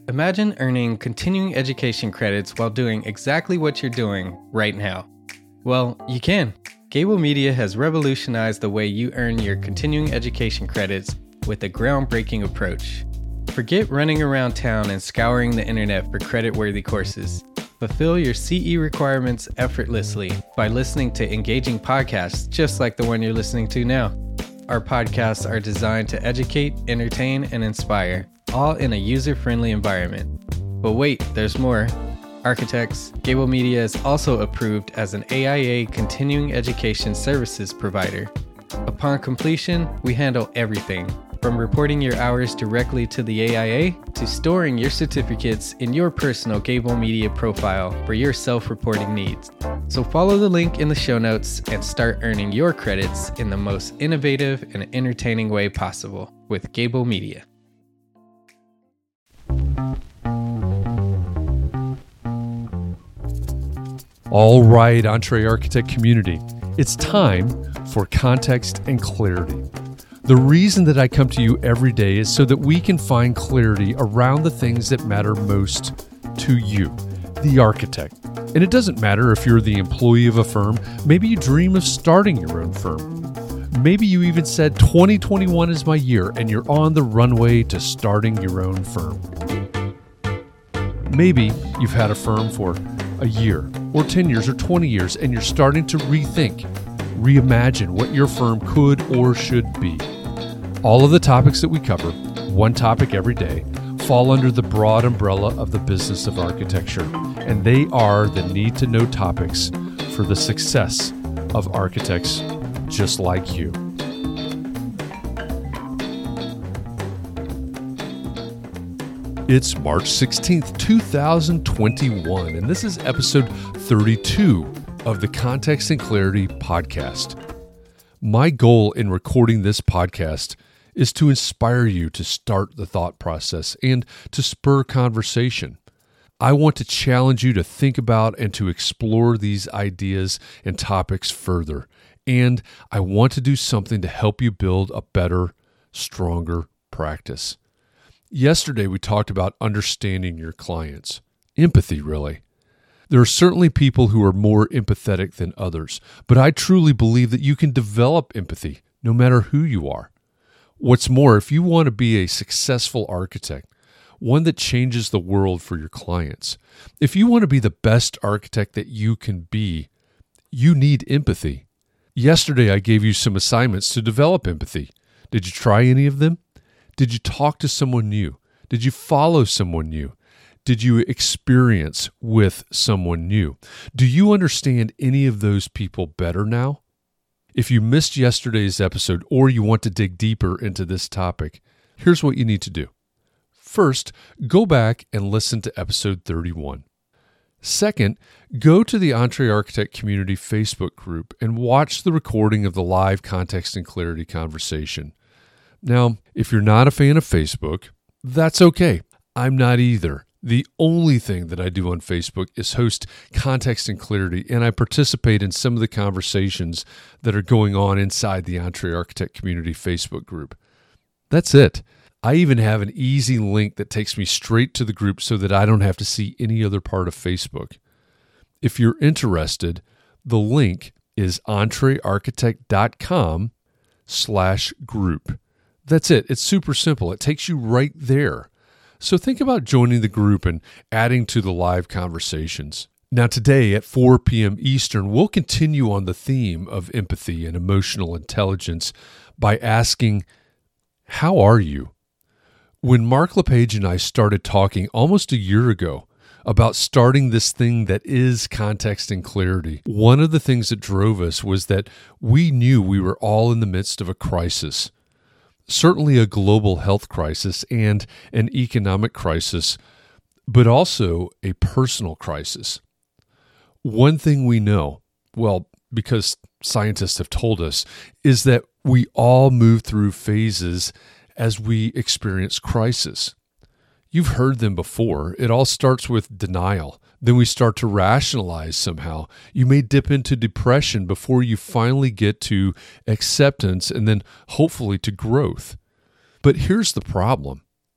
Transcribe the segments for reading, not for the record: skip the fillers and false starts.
Imagine earning continuing education credits while doing exactly what you're doing right now. Well, you can. Gable Media has revolutionized the way you earn your continuing education credits with a groundbreaking approach. Forget running around town and scouring the internet for credit-worthy courses. Fulfill your CE requirements effortlessly by listening to engaging podcasts just like the one you're listening to now. Our podcasts are designed to educate, entertain, and inspire, all in a user-friendly environment. But wait, there's more. Architects, Gable Media is also approved as an AIA continuing education services provider. Upon completion, we handle everything, from reporting your hours directly to the AIA to storing your certificates in your personal Gable Media profile for your self-reporting needs. So follow the link in the show notes and start earning your credits in the most innovative and entertaining way possible with Gable Media. All right, EntreArchitect community, it's time for context and clarity. The reason that I come to you every day is so that we can find clarity around the things that matter most to you, the architect. And it doesn't matter if you're the employee of a firm. Maybe you dream of starting your own firm. Maybe you even said 2021 is my year and you're on the runway to starting your own firm. Maybe you've had a firm for a year or 10 years or 20 years and you're starting to rethink, reimagine what your firm could or should be. All of the topics that we cover, one topic every day, fall under the broad umbrella of the business of architecture, and they are the need-to-know topics for the success of architects just like you. It's March 16th, 2021, and this is episode 32 of the Context and Clarity podcast. My goal in recording this podcast is to inspire you to start the thought process and to spur conversation. I want to challenge you to think about and to explore these ideas and topics further, and I want to do something to help you build a better, stronger practice. Yesterday, we talked about understanding your clients. Empathy, really. There are certainly people who are more empathetic than others, but I truly believe that you can develop empathy no matter who you are. What's more, if you want to be a successful architect, one that changes the world for your clients, if you want to be the best architect that you can be, you need empathy. Yesterday, I gave you some assignments to develop empathy. Did you try any of them? Did you talk to someone new? Did you follow someone new? Did you experience with someone new? Do you understand any of those people better now? If you missed yesterday's episode or you want to dig deeper into this topic, here's what you need to do. First, go back and listen to episode 31. Second, go to the EntreArchitect Community Facebook group and watch the recording of the live Context and Clarity conversation. Now, if you're not a fan of Facebook, that's okay. I'm not either. The only thing that I do on Facebook is host Context and Clarity, and I participate in some of the conversations that are going on inside the EntreArchitect Community Facebook group. That's it. I even have an easy link that takes me straight to the group so that I don't have to see any other part of Facebook. If you're interested, the link is entrearchitect.com/group. That's it. It's super simple. It takes you right there. So think about joining the group and adding to the live conversations. Now today at 4 p.m. Eastern, we'll continue on the theme of empathy and emotional intelligence by asking, how are you? When Mark LePage and I started talking almost a year ago about starting this thing that is Context and Clarity, one of the things that drove us was that we knew we were all in the midst of a crisis. Certainly a global health crisis and an economic crisis, but also a personal crisis. One thing we know, well, because scientists have told us, is that we all move through phases as we experience crisis. You've heard them before. It all starts with denial. Then we start to rationalize somehow. You may dip into depression before you finally get to acceptance and then hopefully to growth. But here's the problem.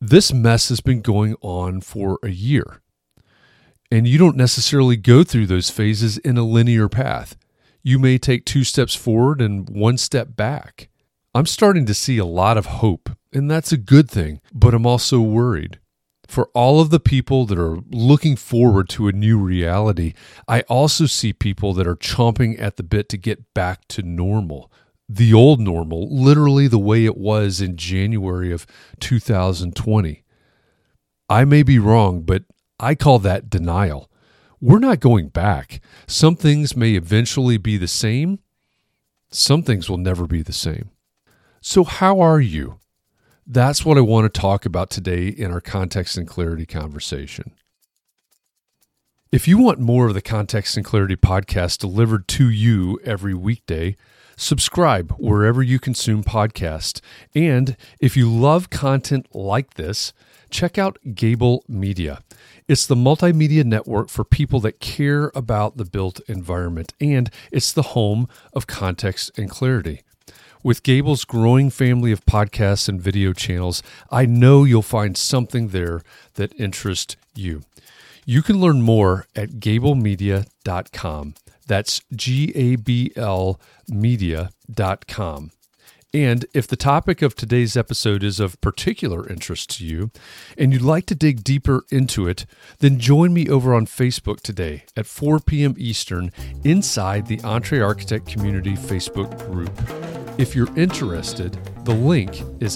This mess has been going on for a year. And you don't necessarily go through those phases in a linear path. You may take 2 steps forward and 1 step back. I'm starting to see a lot of hope, and that's a good thing, but I'm also worried. For all of the people that are looking forward to a new reality, I also see people that are chomping at the bit to get back to normal. The old normal, literally the way it was in January of 2020. I may be wrong, but I call that denial. We're not going back. Some things may eventually be the same. Some things will never be the same. So how are you? That's what I want to talk about today in our Context and Clarity conversation. If you want more of the Context and Clarity podcast delivered to you every weekday, subscribe wherever you consume podcasts. And if you love content like this, check out Gable Media. It's the multimedia network for people that care about the built environment, and it's the home of Context and Clarity. With Gable's growing family of podcasts and video channels, I know you'll find something there that interests you. You can learn more at gablemedia.com. That's GABL media.com. And if the topic of today's episode is of particular interest to you and you'd like to dig deeper into it, then join me over on Facebook today at 4 p.m. Eastern inside the EntreArchitect Community Facebook group. If you're interested, the link is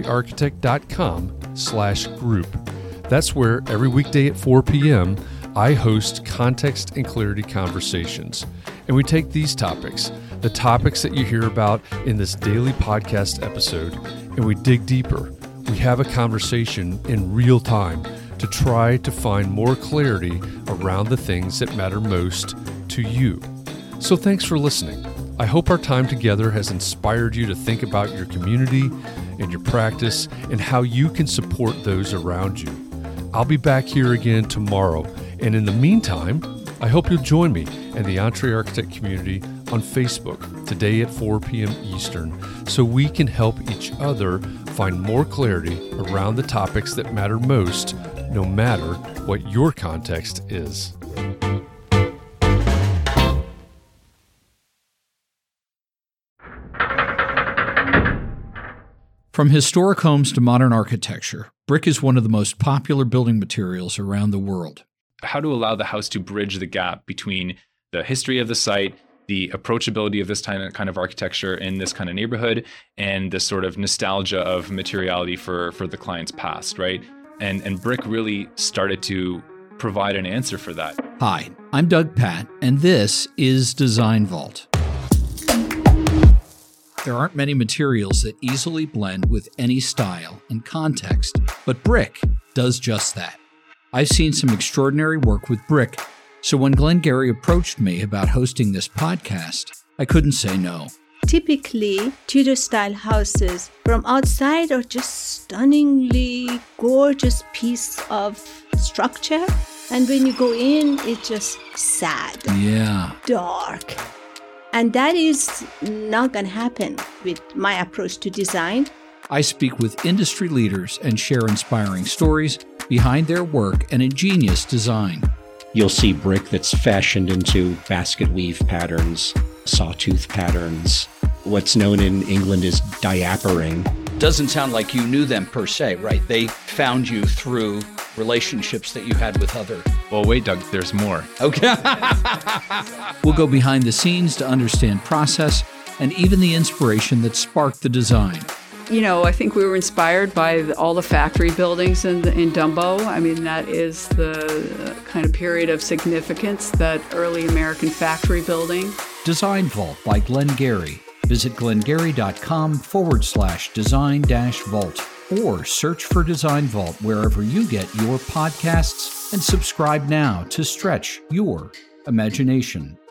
entrearchitect.com/group. That's where every weekday at 4 p.m. I host Context and Clarity conversations. And we take these topics, the topics that you hear about in this daily podcast episode, and we dig deeper. We have a conversation in real time to try to find more clarity around the things that matter most to you. So thanks for listening. I hope our time together has inspired you to think about your community and your practice and how you can support those around you. I'll be back here again tomorrow. And in the meantime, I hope you'll join me and the EntreArchitect community on Facebook today at 4 p.m. Eastern so we can help each other find more clarity around the topics that matter most, no matter what your context is. From historic homes to modern architecture, brick is one of the most popular building materials around the world. How to allow the house to bridge the gap between the history of the site, the approachability of this kind of architecture in this kind of neighborhood, and the sort of nostalgia of materiality for the client's past, right? And brick really started to provide an answer for that. Hi, I'm Doug Patt, and this is Design Vault. There aren't many materials that easily blend with any style and context, but brick does just that. I've seen some extraordinary work with brick, so when Glenn Gary approached me about hosting this podcast, I couldn't say no. Typically, Tudor-style houses from outside are just stunningly gorgeous piece of structure, and when you go in, it's just sad, dark. And that is not going to happen with my approach to design. I speak with industry leaders and share inspiring stories behind their work and ingenious design. You'll see brick that's fashioned into basket weave patterns, sawtooth patterns. What's known in England as diapering. Doesn't sound like you knew them per se, right? They found you through relationships that you had with other... Well, wait, Doug, there's more. Okay. We'll go behind the scenes to understand process and even the inspiration that sparked the design. You know, I think we were inspired by all the factory buildings in Dumbo. I mean, that is the kind of period of significance, that early American factory building. Design Vault by Glenn Gary. Visit glengary.com/design-vault or search for Design Vault wherever you get your podcasts and subscribe now to stretch your imagination.